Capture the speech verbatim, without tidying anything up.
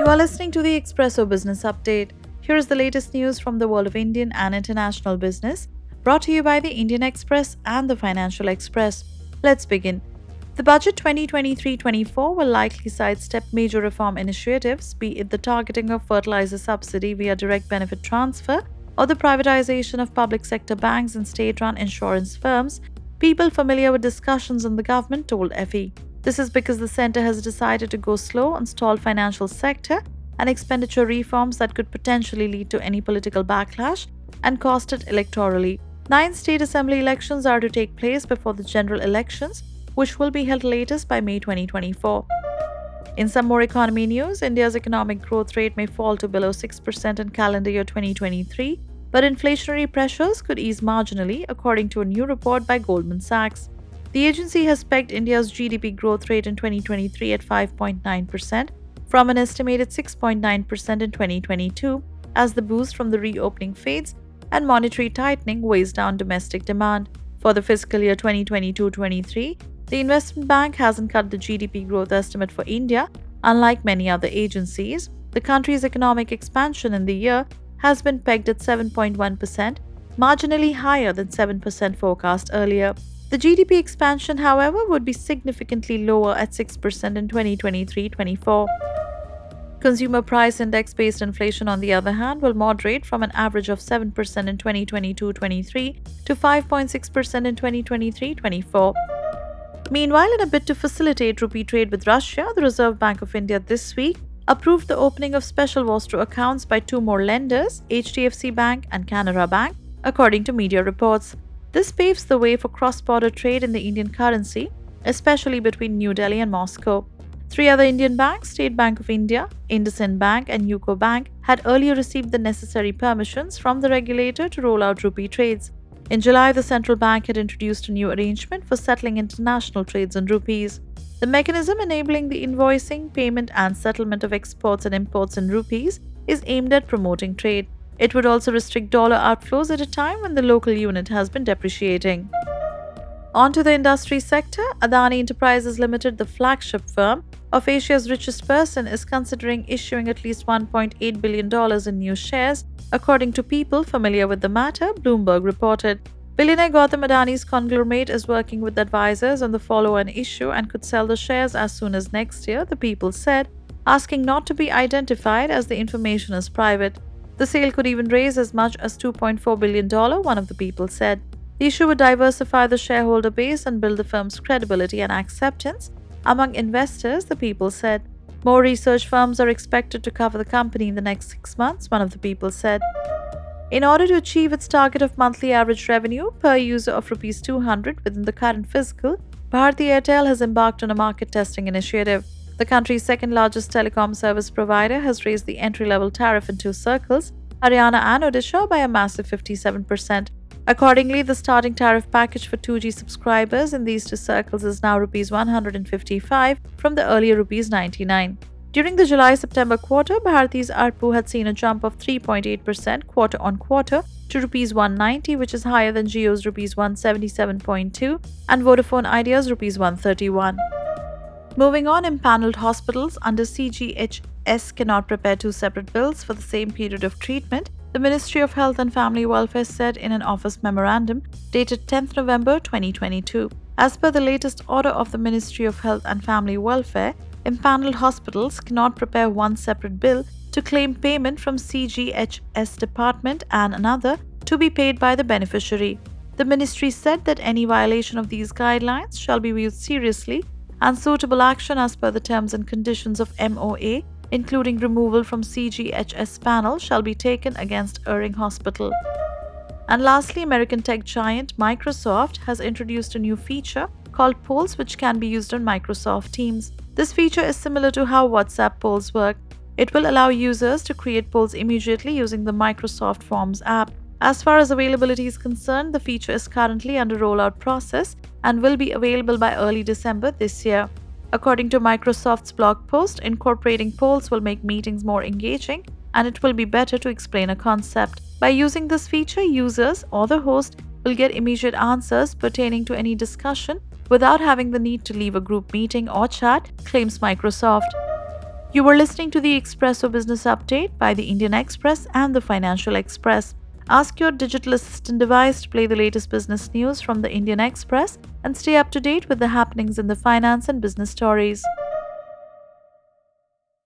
You are listening to the Expresso Business Update. Here is the latest news from the world of Indian and international business, brought to you by the Indian Express and the Financial Express. Let's begin. The budget twenty twenty-three twenty-four will likely sidestep major reform initiatives, be it the targeting of fertilizer subsidy via direct benefit transfer or the privatization of public sector banks and state-run insurance firms. People familiar with discussions in the government told F E. This is because the centre has decided to go slow on stalled financial sector and expenditure reforms that could potentially lead to any political backlash and cost it electorally. Nine state assembly elections are to take place before the general elections, which will be held latest by May twenty twenty-four. In some more economy news, India's economic growth rate may fall to below six percent in calendar year twenty twenty-three, but inflationary pressures could ease marginally, according to a new report by Goldman Sachs. The agency has pegged India's G D P growth rate in twenty twenty-three at five point nine percent from an estimated six point nine percent in twenty twenty-two, as the boost from the reopening fades and monetary tightening weighs down domestic demand. For the fiscal year twenty twenty-two twenty-three, the investment bank hasn't cut the G D P growth estimate for India, unlike many other agencies. The country's economic expansion in the year has been pegged at seven point one percent, marginally higher than seven percent forecast earlier. The G D P expansion, however, would be significantly lower at six percent in twenty twenty-three twenty-four. Consumer price index-based inflation, on the other hand, will moderate from an average of seven percent in twenty twenty-two twenty-three to five point six percent in twenty twenty-three twenty-four. Meanwhile, in a bid to facilitate rupee trade with Russia, the Reserve Bank of India this week approved the opening of special Vostro accounts by two more lenders, H D F C Bank and Canara Bank, according to media reports. This paves the way for cross-border trade in the Indian currency, especially between New Delhi and Moscow. Three other Indian banks, State Bank of India, IndusInd Bank and U C O Bank, had earlier received the necessary permissions from the regulator to roll out rupee trades. In July, the central bank had introduced a new arrangement for settling international trades in rupees. The mechanism enabling the invoicing, payment and settlement of exports and imports in rupees is aimed at promoting trade. It would also restrict dollar outflows at a time when the local unit has been depreciating. On to the industry sector, Adani Enterprises Limited, the flagship firm of Asia's richest person, is considering issuing at least one point eight billion dollars in new shares, according to people familiar with the matter, Bloomberg reported. Billionaire Gautam Adani's conglomerate is working with advisors on the follow-on issue and could sell the shares as soon as next year, the people said, asking not to be identified as the information is private. The sale could even raise as much as two point four billion dollars, one of the people said. The issue would diversify the shareholder base and build the firm's credibility and acceptance among investors, the people said. More research firms are expected to cover the company in the next six months, one of the people said. In order to achieve its target of monthly average revenue per user of rupees two hundred within the current fiscal, Bharti Airtel has embarked on a market testing initiative. The country's second-largest telecom service provider has raised the entry-level tariff in two circles, Haryana and Odisha, by a massive fifty-seven percent. Accordingly, the starting tariff package for two G subscribers in these two circles is now rupees one hundred fifty-five from the earlier rupees ninety-nine. During the July-September quarter, Bharti's A R P U had seen a jump of three point eight percent quarter-on-quarter to rupees one hundred ninety, which is higher than Jio's rupees one hundred seventy-seven point two and Vodafone Idea's rupees one hundred thirty-one. Moving on, impaneled hospitals under C G H S cannot prepare two separate bills for the same period of treatment, the Ministry of Health and Family Welfare said in an office memorandum dated tenth November twenty twenty-two. As per the latest order of the Ministry of Health and Family Welfare, impaneled hospitals cannot prepare one separate bill to claim payment from C G H S department and another to be paid by the beneficiary. The ministry said that any violation of these guidelines shall be viewed seriously and suitable action as per the terms and conditions of M O A, including removal from C G H S panel, shall be taken against erring hospital. And lastly, American tech giant Microsoft has introduced a new feature called Polls, which can be used on Microsoft Teams. This feature is similar to how WhatsApp polls work. It will allow users to create polls immediately using the Microsoft Forms app. As far as availability is concerned, the feature is currently under rollout process and will be available by early December this year. According to Microsoft's blog post, incorporating polls will make meetings more engaging and it will be better to explain a concept. By using this feature, users or the host will get immediate answers pertaining to any discussion without having the need to leave a group meeting or chat, claims Microsoft. You were listening to the Expresso Business Update by the Indian Express and the Financial Express. Ask your digital assistant device to play the latest business news from the Indian Express and stay up to date with the happenings in the finance and business stories.